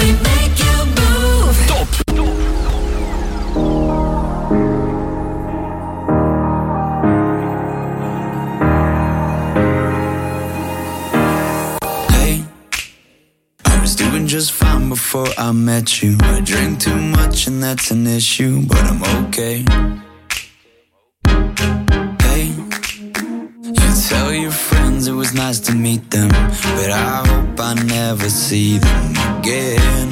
we make you move. Top. Hey, I was doing just fine before I met you. I drink too much and that's an issue, but I'm okay. Tell your friends it was nice to meet them, but I hope I never see them again.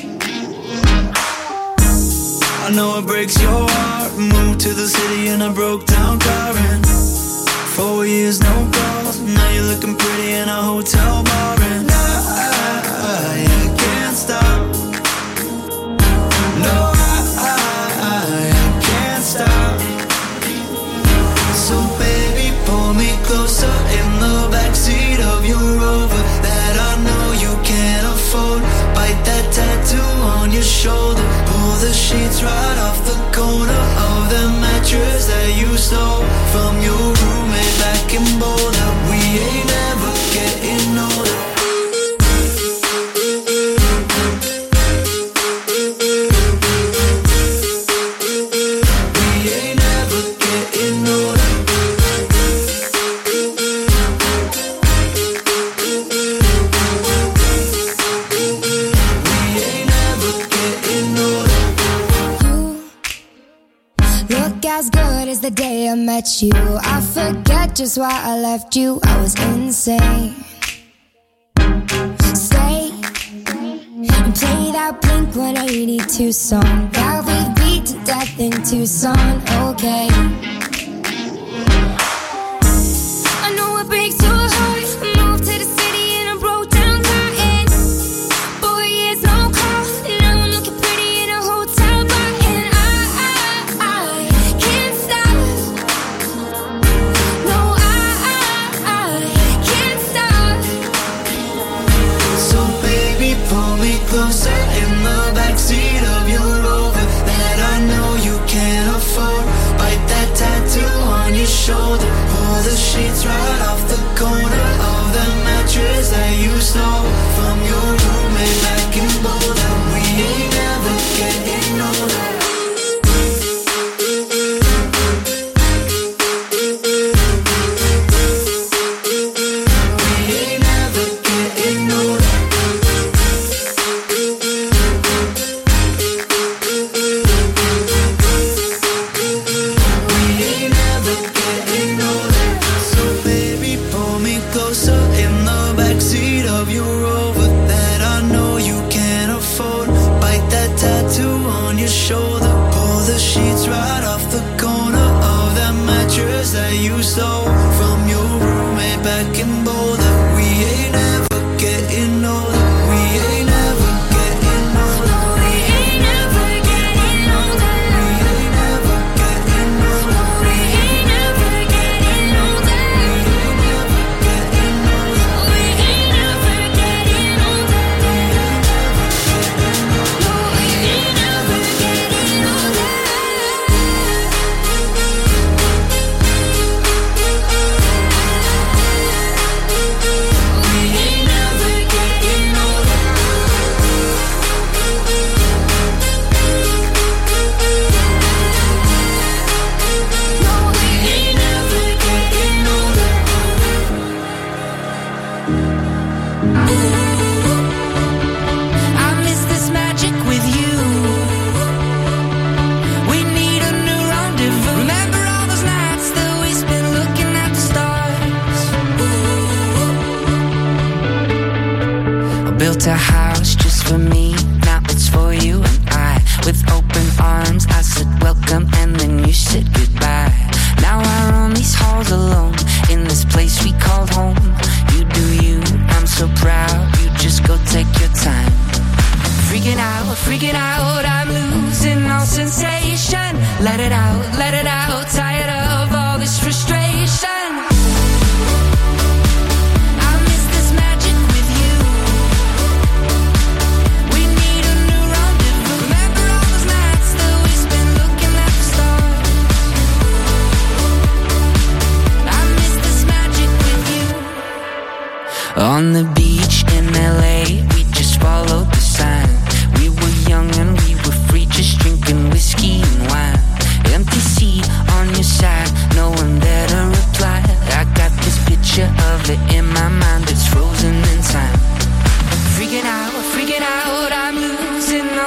I know it breaks your heart. Moved to the city in a broke down car, and 4 years no calls. Now you're looking pretty in a hotel bar, and I can't stop. No, I can't stop. So baby, pull me closer in the backseat of your Rover that I know you can't afford. Bite that tattoo on your shoulder. Pull the sheets right off the corner of the mattress that you stole from your roommate back in Boulder. We ain't never getting older. The day I met you, I forget just why I left you. I was insane. Stay and play that Blink-182 song that we beat to death in Tucson. Okay. I know it breaks your heart. Moved to the city in a broke down car, and 4 years no call. Now I'm looking pretty in a hotel bar, and I can't stop. No, I can't stop. So baby, pull me closer in the backseat of your Rover that I know you can't afford. Bite that tattoo on your shoulder. Pull the sheets right off the corner of the mattress that you stole from your roommate back in Boulder. We ain't never getting older. That you stole from your roommate back in Boulder. We ain't never getting older. We ain't never getting older. We ain't never getting older. We ain't never getting older. We ain't never getting older. We ain't never getting older. We ain't never getting older. Built a house just for me, now it's for you and I. With open arms, I said welcome and then you said goodbye. Now I roam these halls alone, in this place we called home. You do you, I'm so proud, you just go take your time. Freaking out, I'm losing all sensation. Let it out, tired of all this frustration. On the beach in LA, we just followed the signs.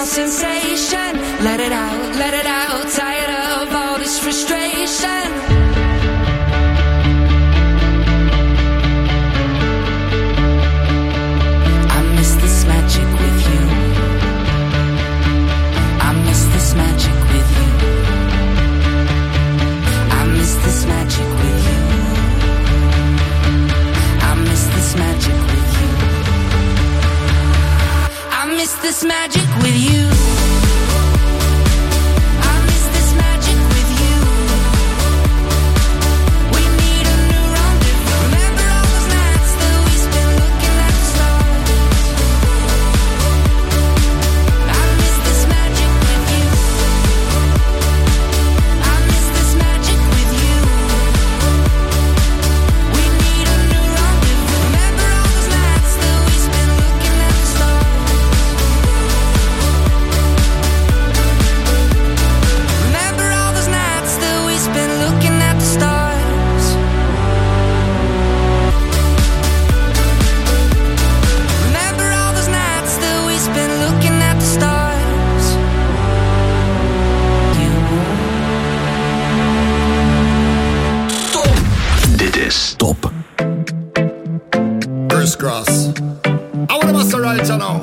my sensation. Let it out, tired of all this frustration. I miss this magic with you. I miss this magic with you. I miss this magic with you. I miss this magic with you. I miss this magic with you. I miss this magic with you. We need a new rendezvous. Remember all those nights that we spent looking at the stars. I miss this magic with you. I miss this magic with you. We need a new rendezvous. Remember all those nights that we spent looking at the stars. Remember all those nights that we spent looking at the stars. Remember all those nights that we spent looking at the stars. Dit is Top. Crisscross. I want to master right now.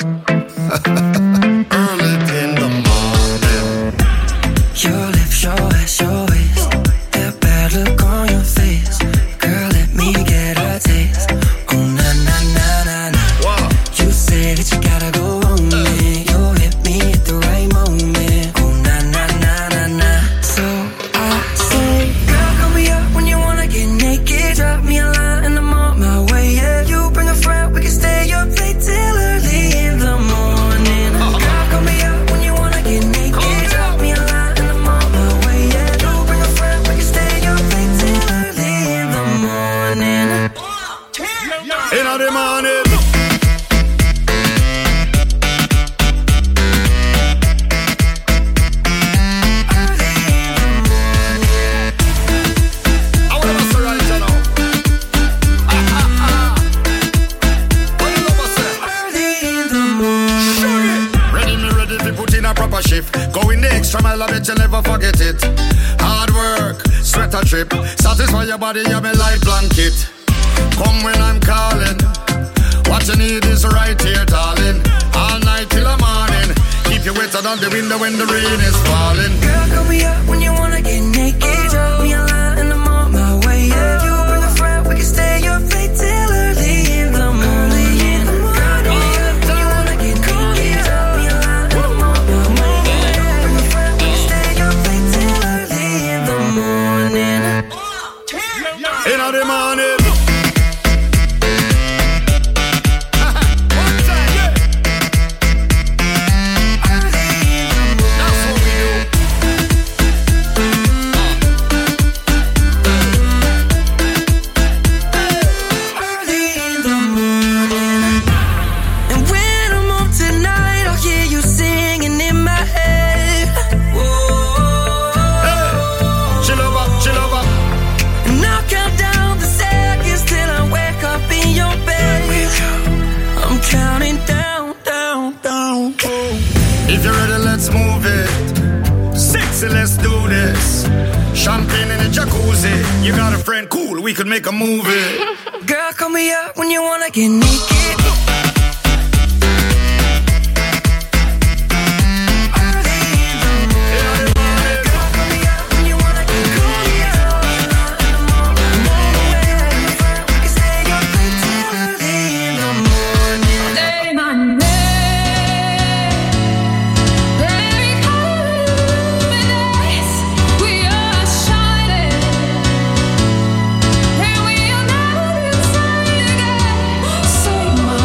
Early in the morning. Your lips, your ass, your waist. That bad look on your face. Girl, let me get a taste. Oh, na, na, na, na, na. Wow. You say that you gotta go on me. You hit me at the right moment. Oh, na, na, na, na, na. So I say, girl, call me up when you wanna get naked. Drop me a line and I'm on my way. Yeah, you bring a friend, we can stay up late till early in the morning. Girl, call me up when you wanna get naked. Drop me a line and I'm on my way. Yeah, you bring a friend, we can stay up late till early in the morning. In the morning. I want to master right now. What you love us say? Early in the morning. Ready, me ready to put in a proper shift. Going the extra mile, I bet you never forget it. Hard work, sweat a trip. Satisfy your body, you're my light blanket. Come when I'm calling. What you need is right here, darling. All night till the morning. Keep you wetter than the window when the rain is falling. Girl, call me up when you wanna get naked. Drop me a line and I'm on my way. Yeah, you bring a friend, we can stay up late till early in the morning. Girl, call me up when you wanna get naked. Drop me a line and I'm on my way. Yeah, you bring a friend, we can stay up late till early in the morning. In the morning. That's what we do. Early in the morning. And when I'm up tonight, I'll hear you singing in my head. Whoa. Chill over. And I'll count down the seconds till I wake up in your bed. I'm counting down, down, down. If you're ready, let's move it. Sexy, let's do this. Champagne in the jacuzzi. You got a friend, cool, we could make a movie. Girl, call me up when you wanna get naked. Early in the morning. Girl, call me up when you wanna get naked. And I'm on my way. We can stay up late till early in the morning. Say my name. Very luminous. We are shining. And we are not inside again. Say my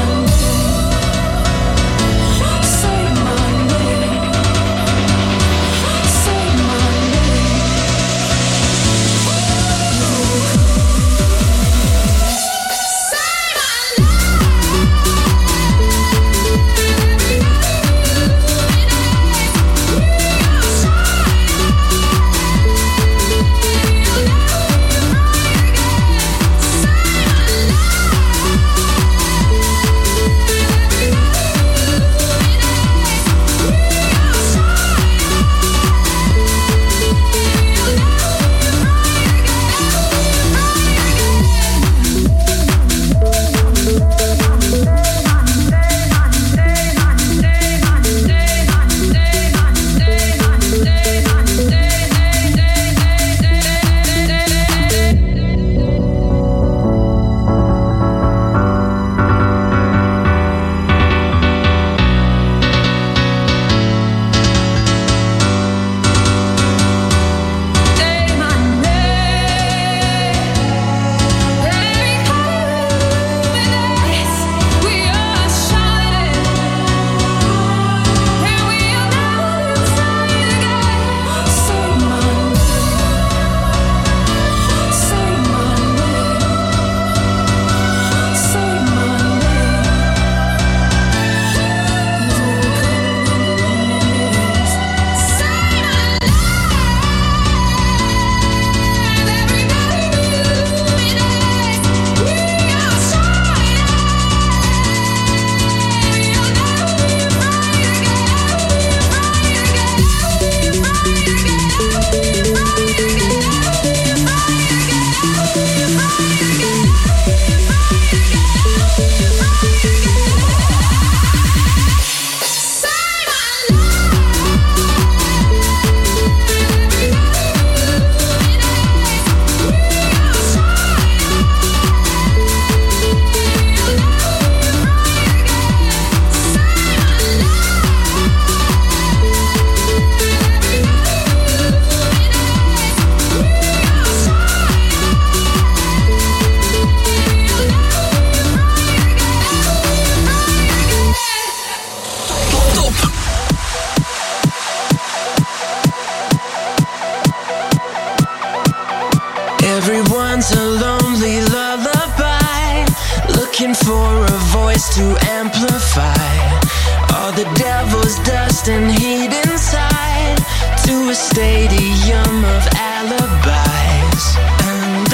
voice to amplify all the devil's dust and heat inside to a stadium of alibis. And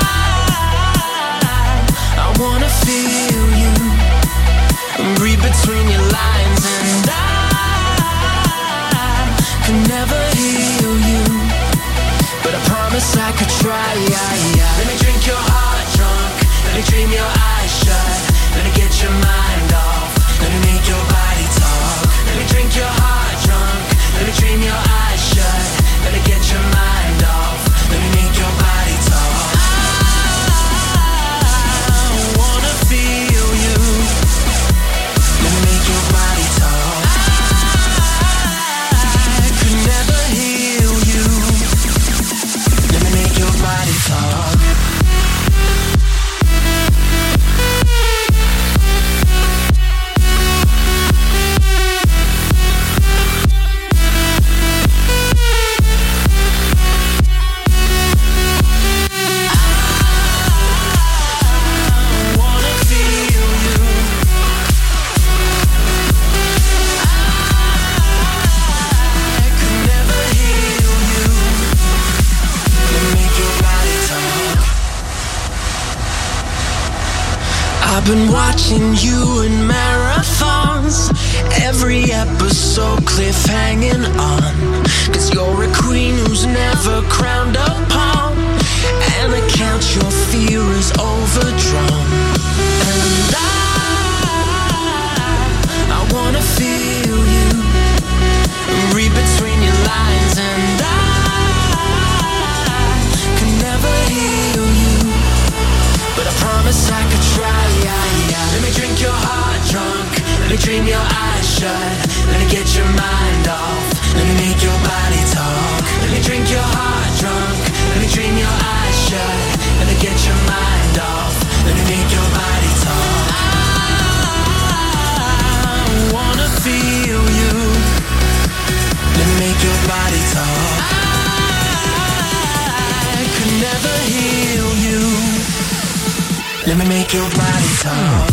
I wanna feel you, read between your lines, and I can never heal you, but I promise I could try. Let me drink your heart drunk, let me dream your eyes shut, let me get your mind off, let me make your body talk. Let me drink your heart drunk, let me dream your eyes shut, let me get your mind off, let me make your body talk. I wanna feel you, let me make your body talk. I could never heal you, let me make your body talk. I've been watching you in marathons, every episode cliffhanging on, 'cause you're a queen who's never crowned upon, and I count your fear is overdrawn. And I wanna feel you, read between your lines, and I can never heal you, but I promise I could try. Let me drink your heart drunk, let me dream your eyes shut, let me get your mind off, let me make your body talk. Let me drink your heart drunk, let me dream your eyes shut, let me get your mind off, let me make your body talk. I wanna feel you, let me make your body talk. I could never heal you, let me make your body talk.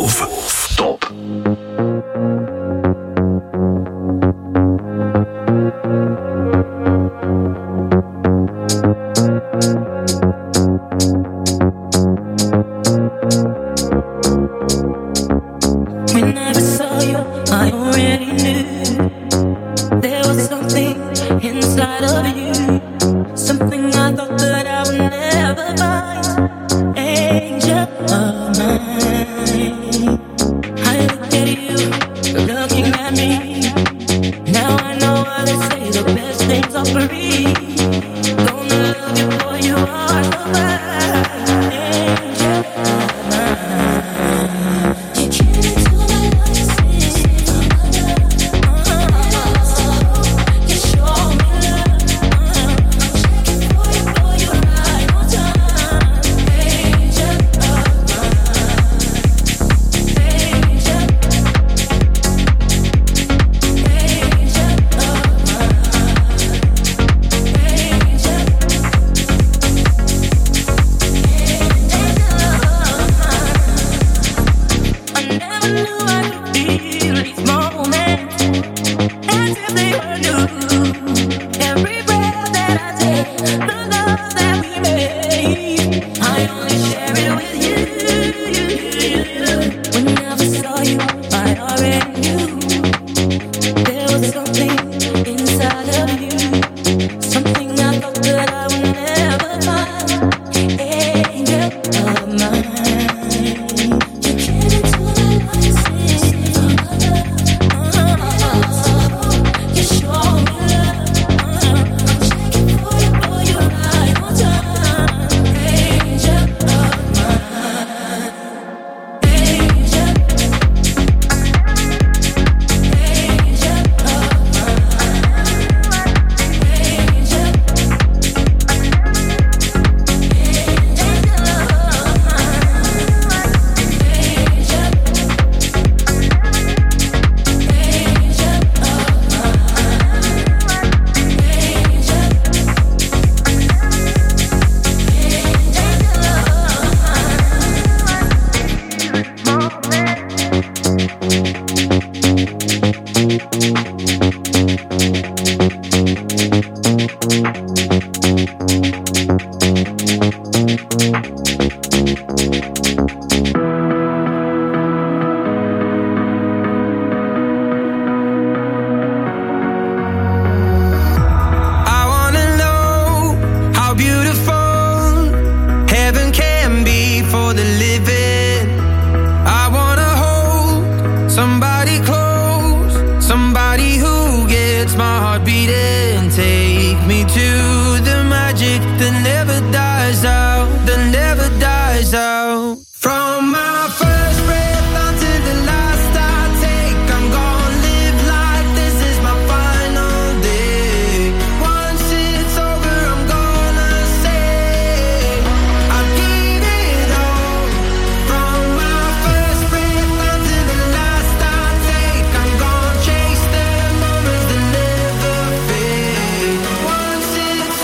Move. Stop. When I saw you, I already knew there was something inside of you, something I thought that I would never find. Angel of mine, I look at you, looking at me. Now I know why they say the best things are free. Gonna love you, boy, you are so fine. Angel of mine, you came into my life, you show me love. I'm checking for you, boy, you're right on time. Angel of mine, angel, I never knew I could feel these moments as if they were new. Every breath that I take, the love that we made, I only share it with you. Whenever I saw you, I already knew there was something inside of you, something I thought that I would never find. Angel of mine, you came into my life, you show me love. I'm checking for you, boy, you're right on time. Angel of mine, angel, angel of I wanna know how beautiful heaven can be for the living. I wanna hold somebody close, somebody who gets my heart beating. Take me to the magic that never dies out, that never dies out. From my first breath until the last I take, I'm gonna live like this is my final day. Once it's over, I'm gonna say I gave it all. From my first breath until the last I take, I'm gonna chase the moments that never fade. Once it's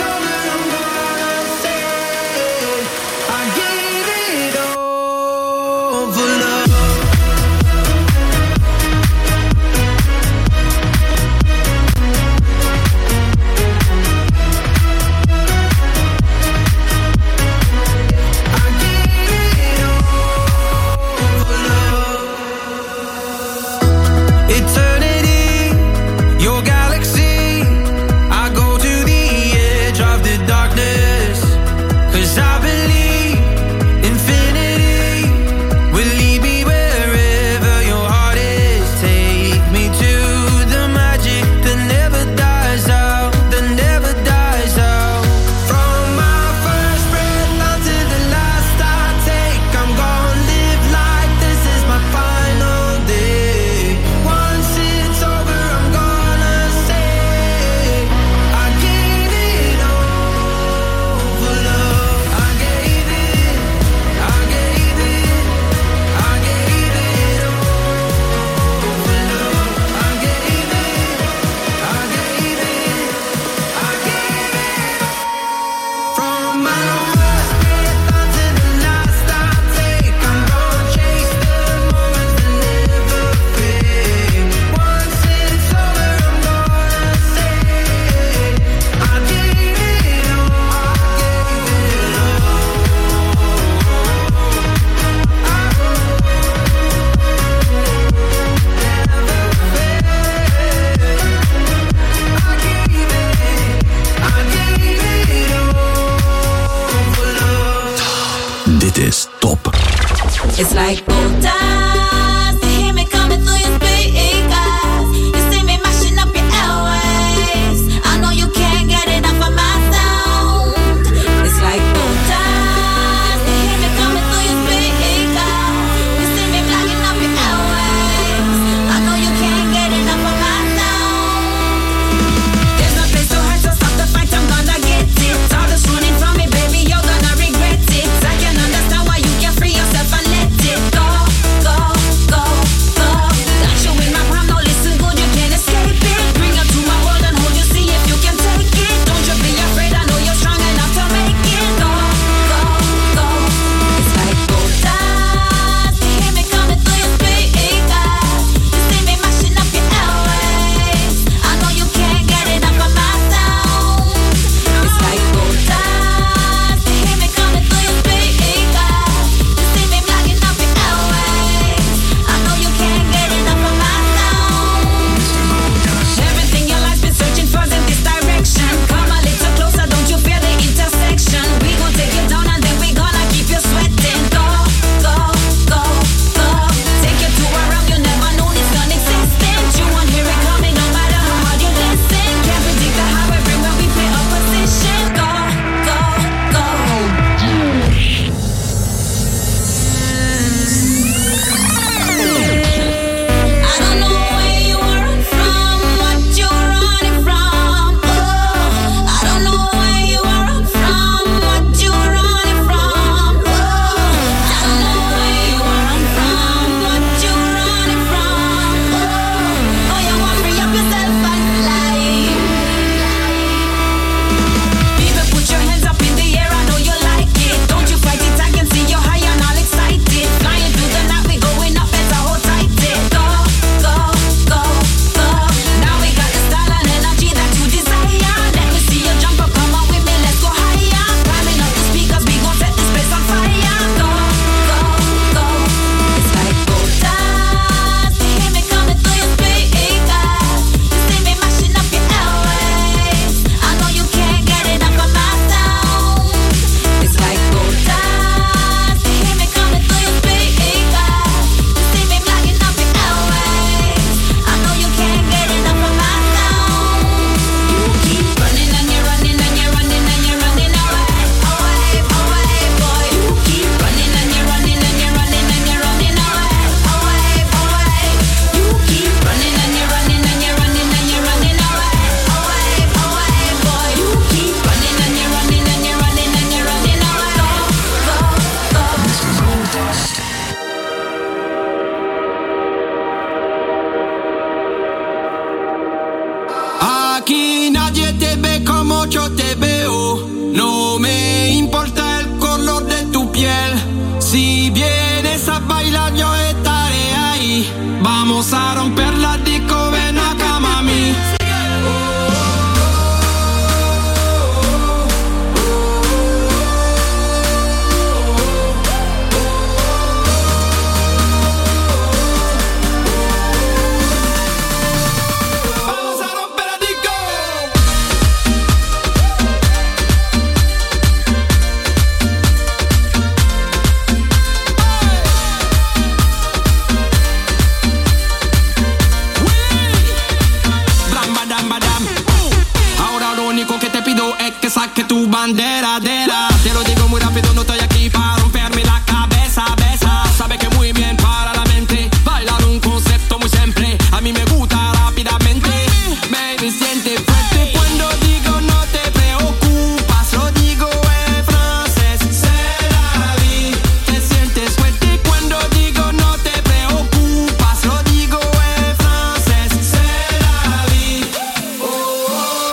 bandera, te lo digo muy rápido, no estoy aquí para romperme la cabeza, besa. Sabe que muy bien para la mente, bailar un concepto muy simple. A mí me gusta rápidamente, baby, siente fuerte cuando digo no te preocupas. Lo digo en francés, c'est la vie. Te sientes fuerte cuando digo no te preocupas. Lo digo en francés, c'est la vie. Oh, oh,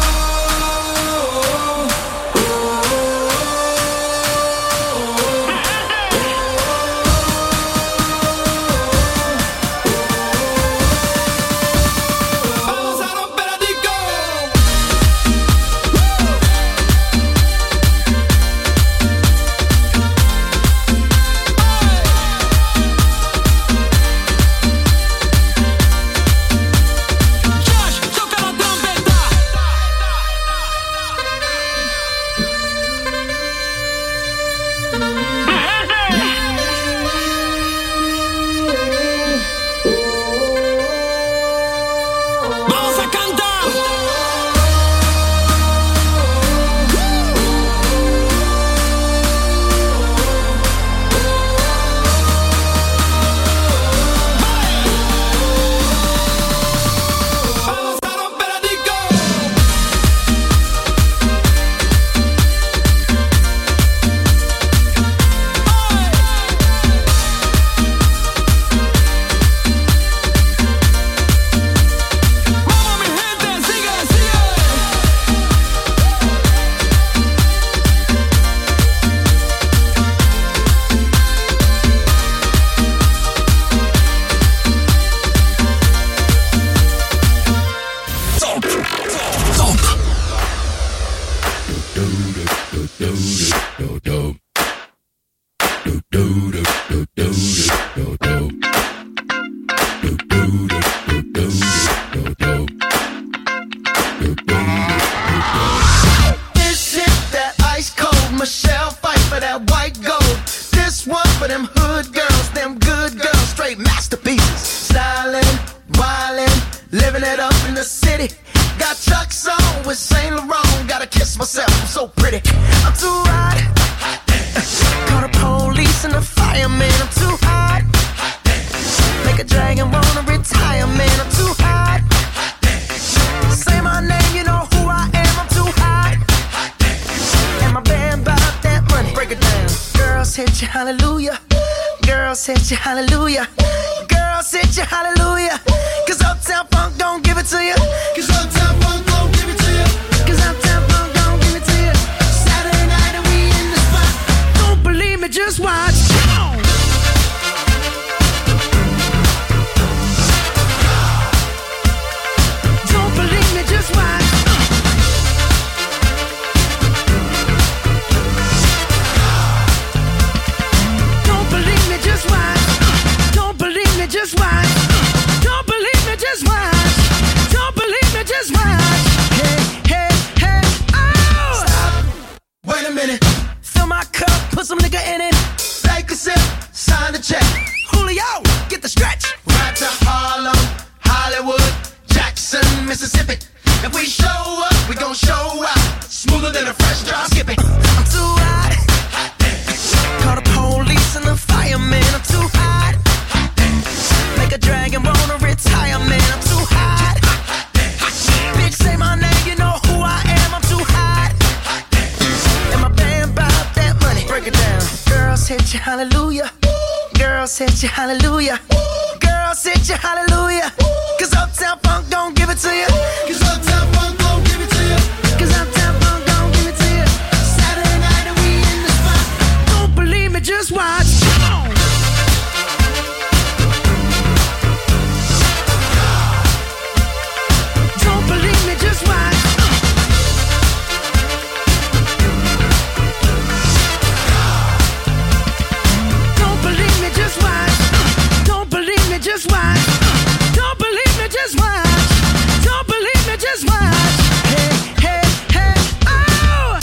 oh, vamos a romper la disco. Josh, toca la trompeta. Vamos a cantar. Vamos a romper la disco. Vamos mi gente, sigue, sigue. This hit that ice cold Michelle fight for that white gold. This one for them hood girls, them good girls, straight masterpieces. Stylin', wildin', living it up in the city. Got Chuck's on with Saint Laurent. Gotta kiss myself, I'm so pretty. I'm too hot. Call the police and the fireman. I'm too hot. Make a dragon wanna retire, man. I'm too hot. Say my name, you know who I am. I'm too hot. And my band bought that money. Break it down. Girls hit you, hallelujah. Girls hit you, hallelujah. Girls hit you, hallelujah. Cause Uptown Funk don't give it to you. Cause Uptown Funk don't give it to you. Cause Uptown Funk don't give it to you. Saturday night and we in the spot. Don't believe me, just watch. Come on. Don't believe me, just watch. Don't believe me, just watch. Don't believe me, just watch. Don't believe me, just watch. Don't believe me, just watch. Hey, hey, hey, oh! Stop. Wait a minute. Fill my cup, put some nigga in it. Take a sip, sign the check. Julio, get the stretch. Right to Harlem, Hollywood, Jackson, Mississippi. If we show up, we gon' show out. Smoother than a fresh drop. Skip it. I'm too hot. Call the police and the fireman. I'm too hot. Make a dragon wanna retire, man. I'm too hot. Bitch, say my name, you know who I am. I'm too hot. And my band bought that money. Break it down. Girls hit you, hallelujah. Girls hit you, hallelujah. Girls hit you, hallelujah. Cause Uptown Funk don't give it to you. Cause Uptown Funk don't give it to you. Cause Uptown Funk don't give it to you. Saturday night and we in the spot. Don't believe me, just watch. Come on. Don't believe me, just watch. Don't believe me, just watch. Don't believe me, just watch. Don't believe me, just watch. Don't believe me, just watch. Hey, hey, hey, oh!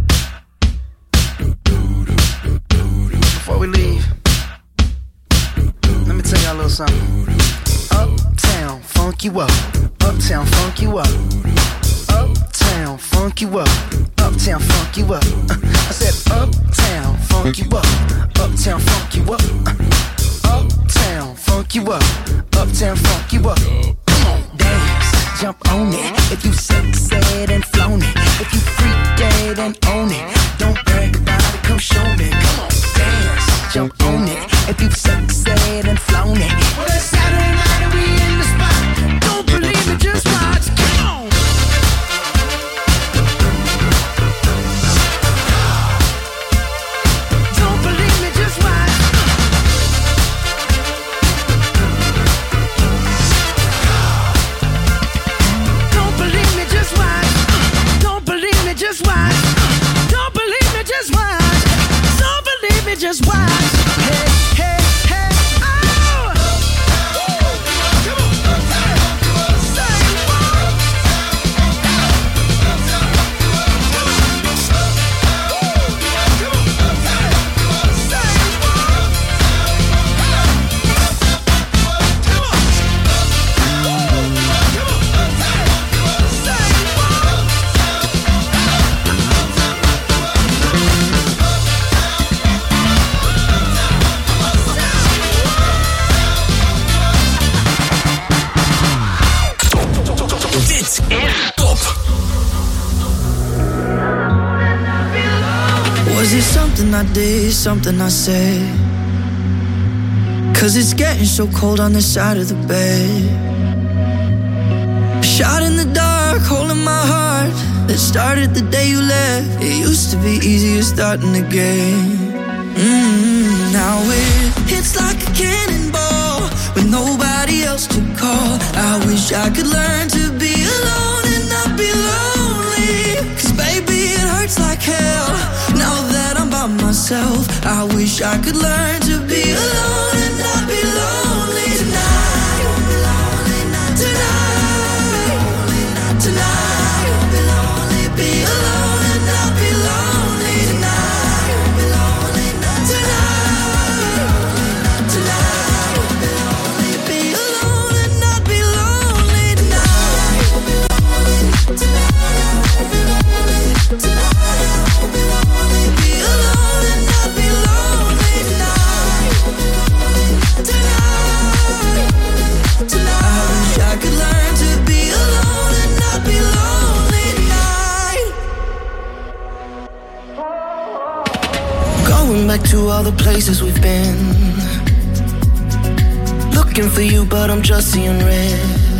Before we leave, let me tell y'all a little something. Uptown, funk you up. Uptown, funk you up. Uptown, funk you up. Uptown. uptown funk you up. I said uptown funk you up. Uptown funk you up. Uptown funk you up. Uptown funk you up. Come on, dance, jump on it. If you said and flown it. If you freak dead and own it. Don't brag about it, come show me. Come on, dance, jump on it. If you said and flown it. Well, it's Saturday night and we in the spot. Don't believe me, just watch. Come on. Don't believe me, just watch. Don't believe me, just watch. Don't believe me, just watch. Don't believe me, just watch. Don't believe me, just watch. Hey, hey, hey, oh! Come on, say what? Dit is Top. Was it something I did, something I said? Cause it's getting so cold on this side of the bed. A shot in the dark, holding my heart. That started the day you left. It used to be easier starting again. Now it hits like a cannonball with nobody else to call. I wish I could learn to be alone and not be lonely. Cause baby it hurts like hell now that I'm by myself. I wish I could learn to be alone and not be lonely tonight. Tonight, tonight, be alone and not be lonely tonight. Tonight, tonight, be alone and not be lonely tonight. Be alone and not be lonely tonight. Tonight, tonight, I wish I could learn to be alone and not be lonely tonight. Going back to all the places we've been. Looking for you, but I'm just seeing red.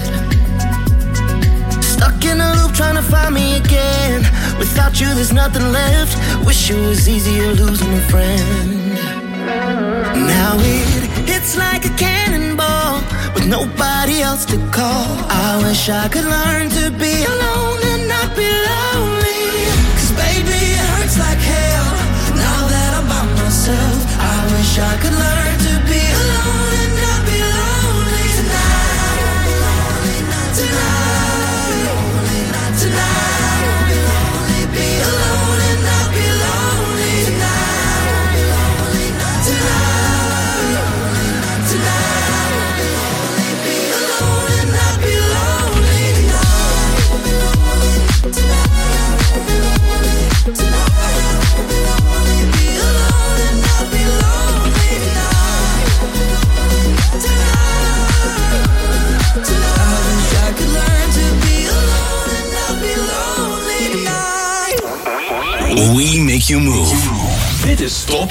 Stuck in a loop trying to find me again. Without you, there's nothing left. Wish it was easier losing a friend. Now it hits like a cannonball with nobody else to call. I wish I could learn to be alone and not be lonely. Cause baby, it hurts like hell now that I'm by myself. I wish I could learn to be alone and not be lonely tonight. Tonight, tonight, be alone and not be lonely tonight. Tonight, tonight, be alone and not be lonely tonight. Be alone and not be lonely tonight. Tonight, I wish I could learn to be alone and not be lonely tonight. We make you move. Dit is Top.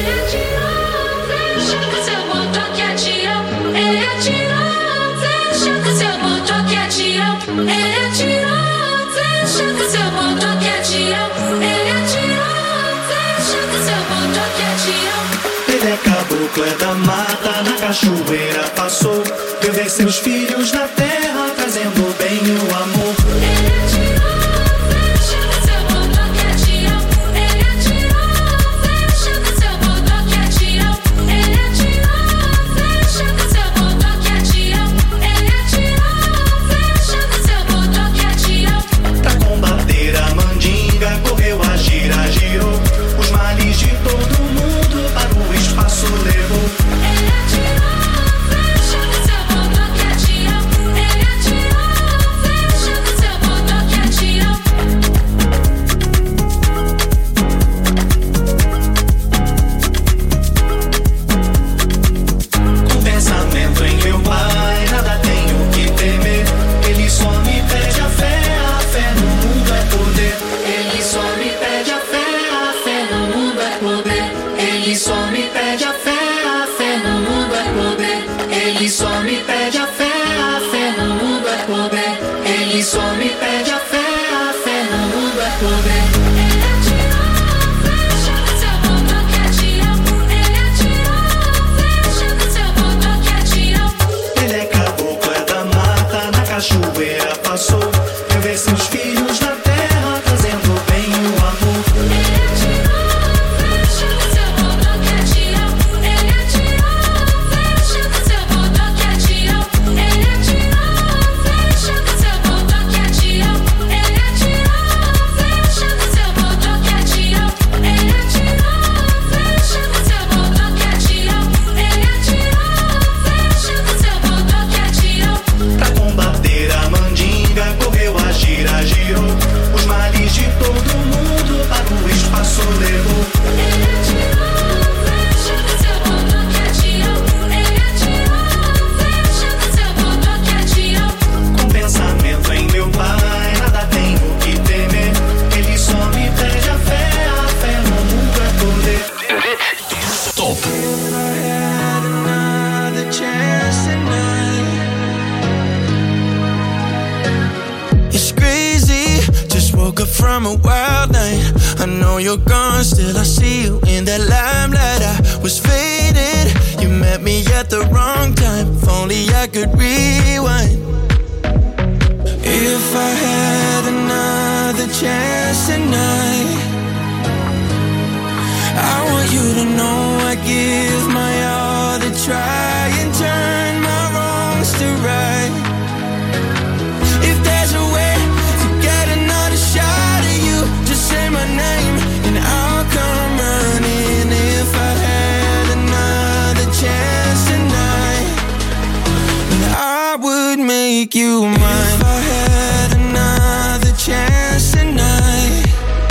Ele é caboclo, é da mata, na cachoeira passou. Viu ver seus filhos na terra, trazendo bem o amor. Pra combater a mandinga, correu a gira, girou. Os males de todo mundo para o espaço levou. Ele só me pede a fé no mundo é poder. Ele só me pede a fé no mundo é poder. Ele é caboclo, é da mata, na cachoeira passou. Eu ver seus filhos na terra, trazendo bem o amor. Pra combater a mandinga, correu a gira, girou. Os males de todo mundo para o espaço levou. Com pensamento em meu pai, nada tenho que temer. Ele só me pede a fé no mundo é poder. Top. If I had another chance tonight. It's crazy, just woke up from a wild night. I know you're gone, still I see you in that limelight. I was faded, you met me at the wrong time. If only I could rewind. If I had another chance tonight, I want you to know I give my all to try and turn my wrongs to right. If there's a way to get another shot at you, just say my name and I'll come running. If I had another chance tonight, then I would make you mine. If I had another chance tonight,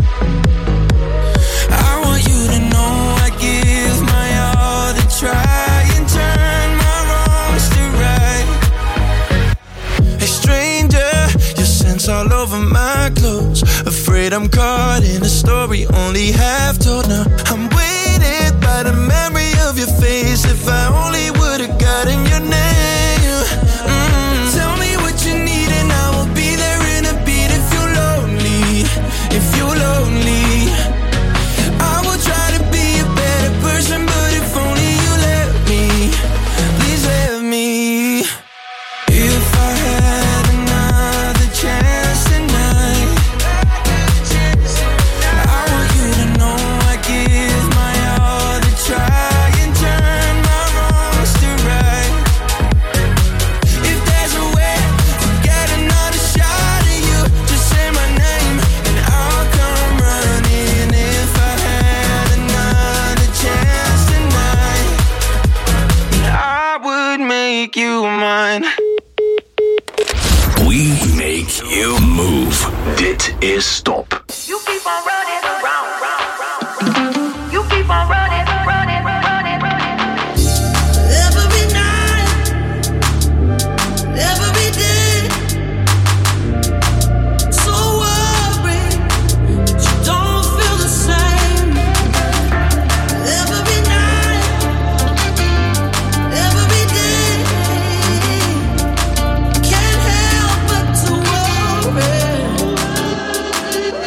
I want you to know I give my all to try and turn my wrongs to right. Hey stranger, your scent's all over my clothes. Afraid I'm caught in a story only half told. Now I'm weighted by the memory of your face. If I only would've gotten your name. Tell me what you need and I will be there in a beat. If you're lonely, if you're lonely, I will try to be a better person, but if only you let me, please let me. If I had another chance tonight, I want you to know I give my all to try and turn my wrongs to right. If there's a way to get another shot at you, just say my name and I'll come running. If I had another chance tonight, then I would make you mine. We make you move. Dit is Stop. You keep on running round. You keep on running. Every night, every day. So worried that you don't feel the same. Every night, every day. Can't help but to worry.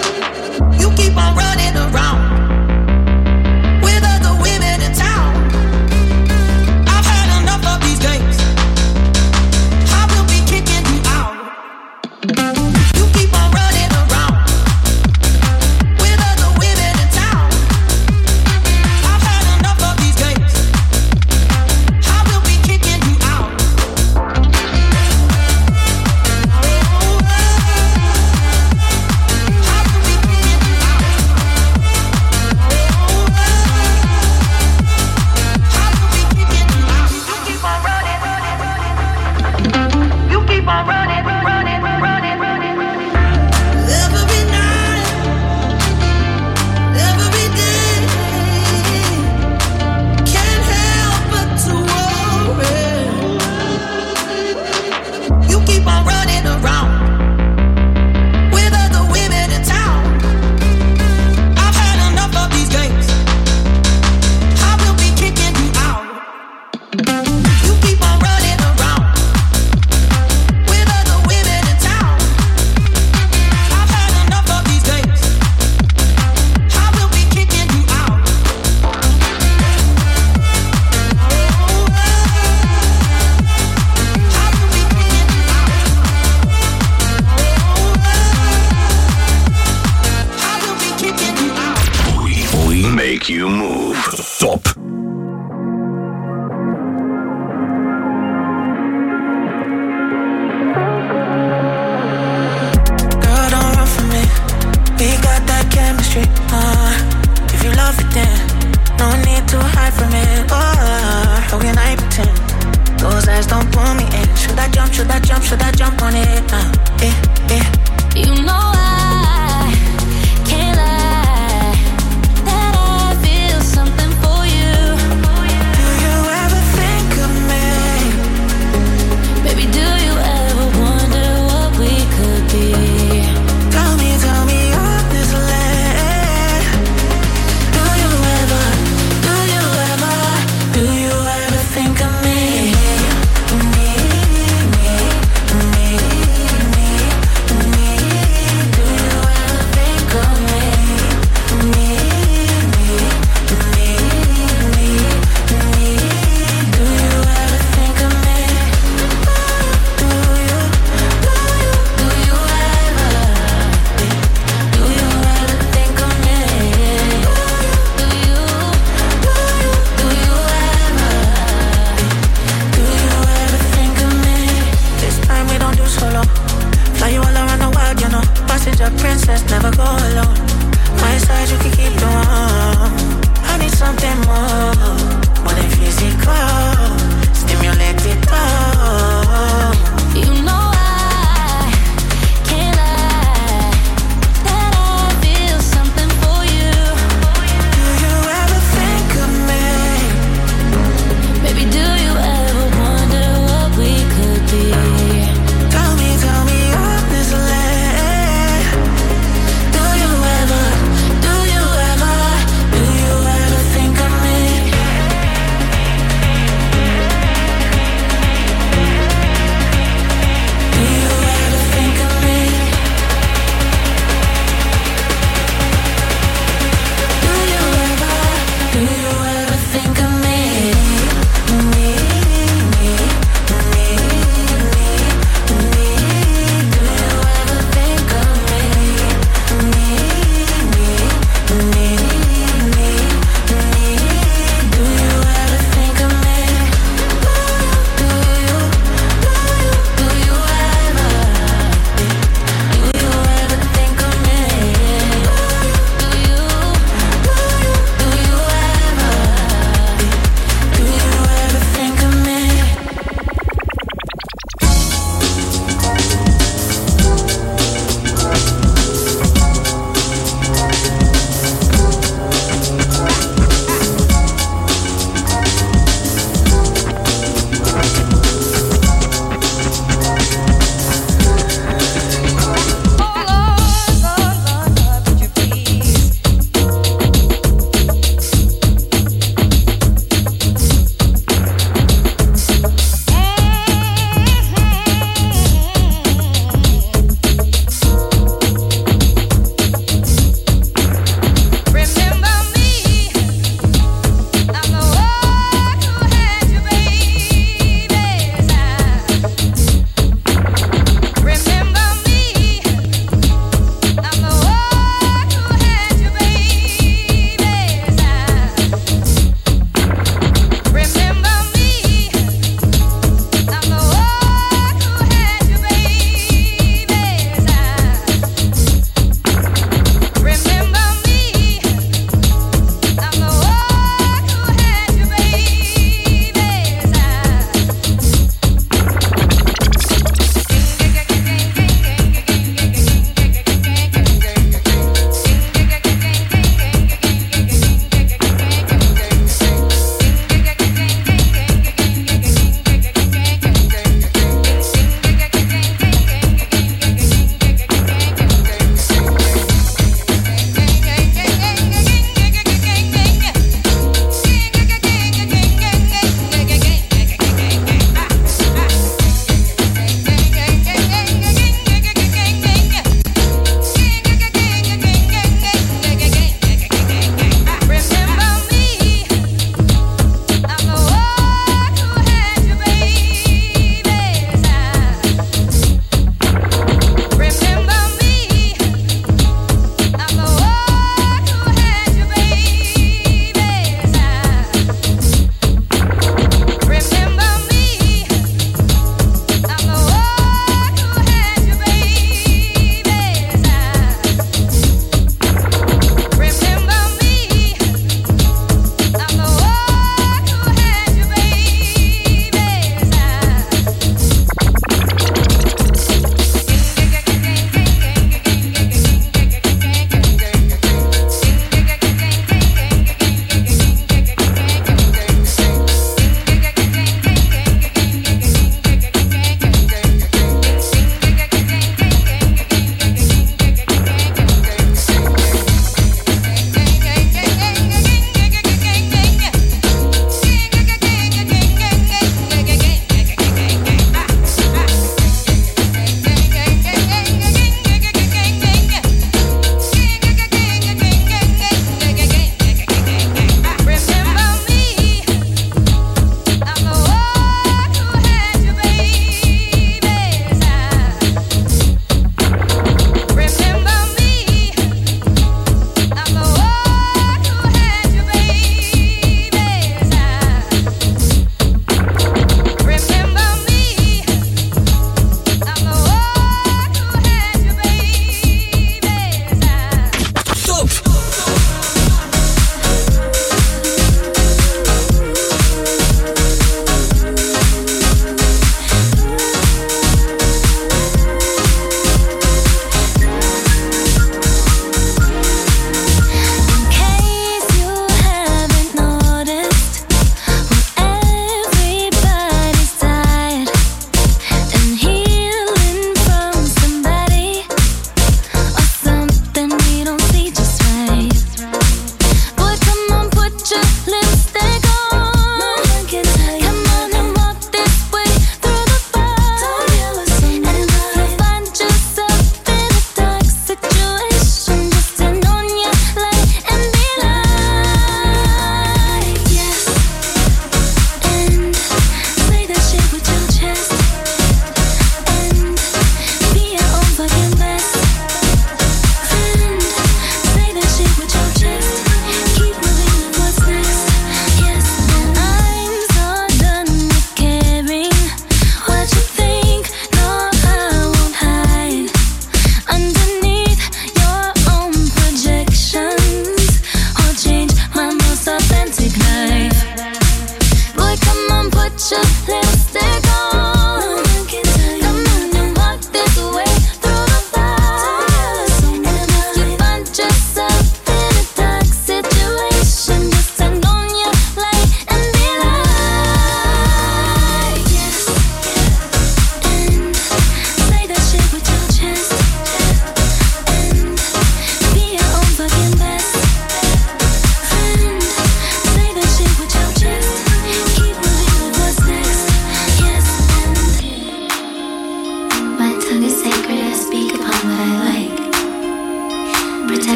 just don't pull me in. Should I jump, should I jump, should I jump on it? You know I can't lie that I feel something for you. Do you ever think of me? Baby, do you ever wonder what we could be? Tell me honestly. Do you ever think of me?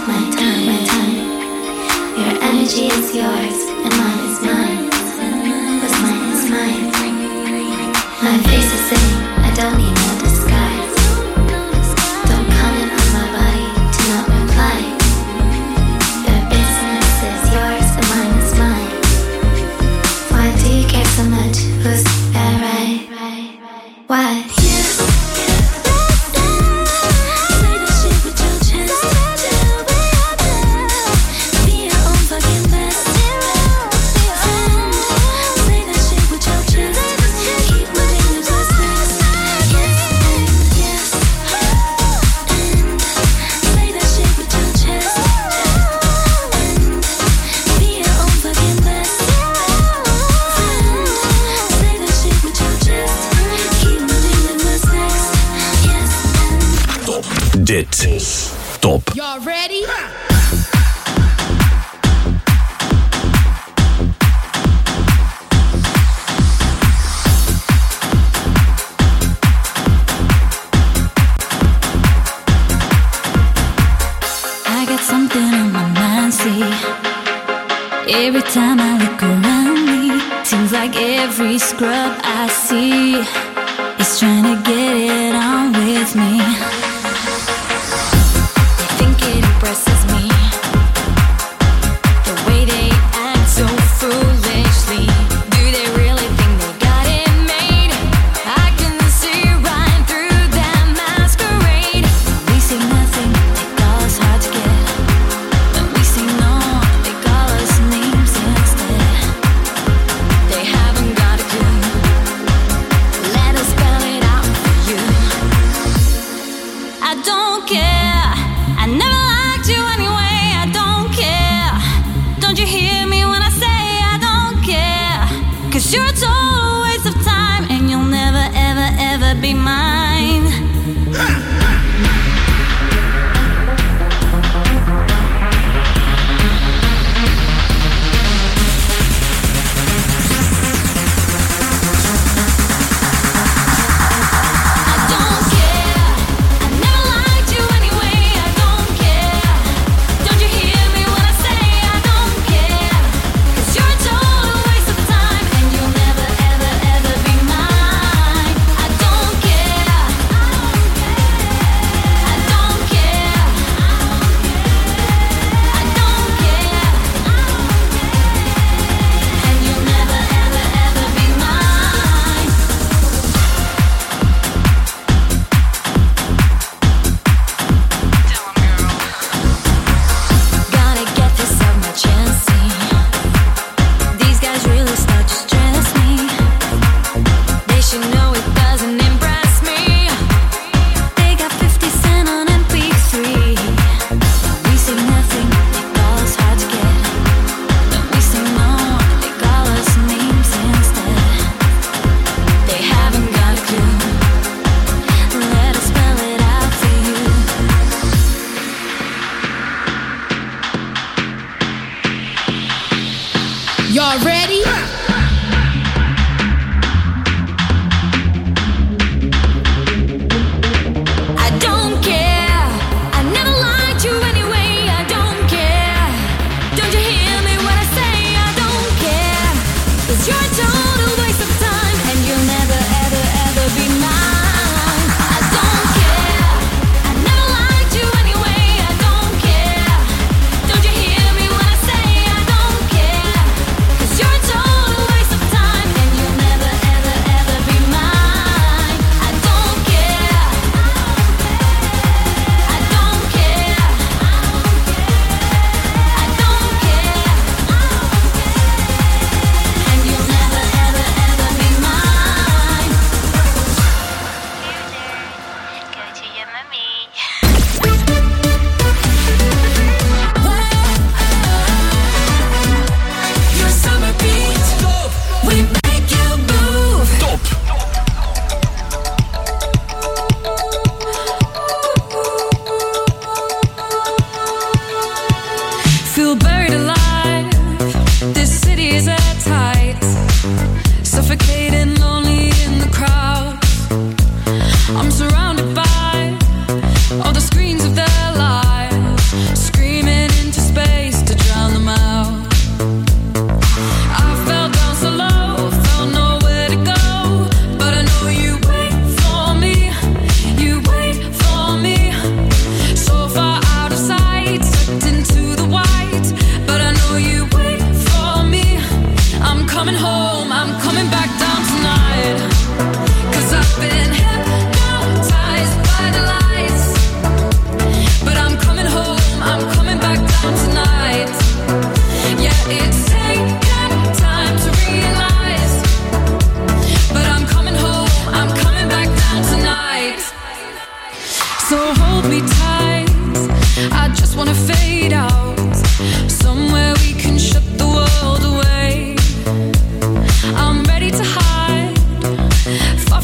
my time. Your energy is yours, and mine is mine. What's mine is mine. My face is sitting, I don't need no disguise. Don't comment on my body, do not reply. Your business is yours, and mine is mine. Why do you care so much? Who's that right? Why? Dit is Top. Y'all ready? I got something on my mind, see. Every time I look around me, seems like every scrub I see is trying to get it on with me. They think it impresses me, the way they act so foolishly. Do they really think they got it made? I can see right through that masquerade. We say nothing, they call us hard to get. When we say no, they call us names instead. They haven't got a clue. Let us spell it out for you.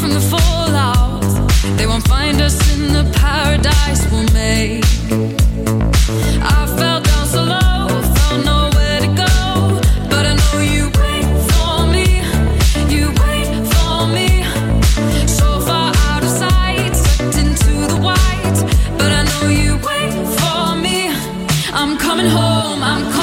from the fallout. They won't find us in the paradise we'll make. I fell down so low, found nowhere to go, but I know you wait for me, you wait for me. So far out of sight, sucked into the white, but I know you wait for me. I'm coming home, I'm coming